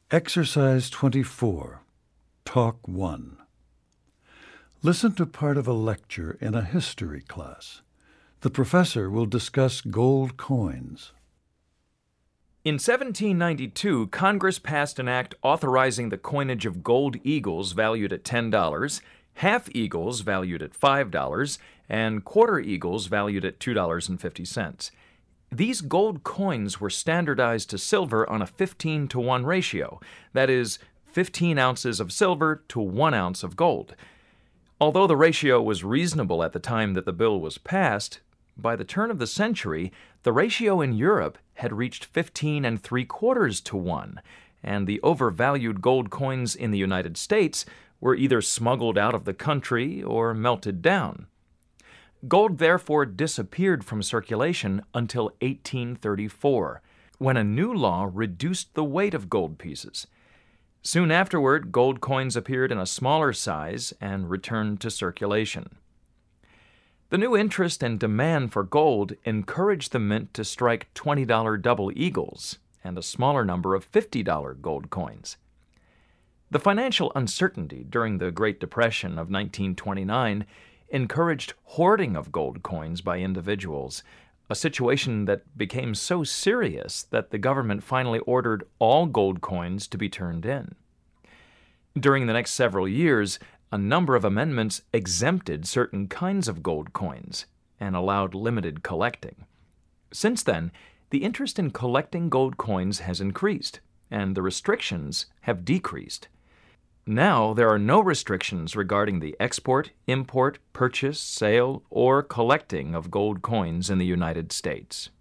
Exercise 24, Talk 1. Listen to part of a lecture in a history class. The professor will discuss gold coins. In 1792, Congress passed an act authorizing the coinage of gold eagles valued at $10, half eagles valued at $5, and quarter eagles valued at $2.50. These gold coins were standardized to silver on a 15-to-1 ratio, that is, 15 ounces of silver to 1 ounce of gold. Although the ratio was reasonable at the time that the bill was passed, by the turn of the century, the ratio in Europe had reached 15 3/4 to 1, and the overvalued gold coins in the United States were either smuggled out of the country or melted down. Gold therefore disappeared from circulation until 1834, when a new law reduced the weight of gold pieces. Soon afterward, gold coins appeared in a smaller size and returned to circulation. The new interest and demand for gold encouraged the mint to strike $20 double eagles and a smaller number of $50 gold coins. The financial uncertainty during the Great Depression of 1929 encouraged hoarding of gold coins by individuals, a situation that became so serious that the government finally ordered all gold coins to be turned in. During the next several years, a number of amendments exempted certain kinds of gold coins and allowed limited collecting. Since then, the interest in collecting gold coins has increased, and the restrictions have decreased. Now there are no restrictions regarding the export, import, purchase, sale, or collecting of gold coins in the United States.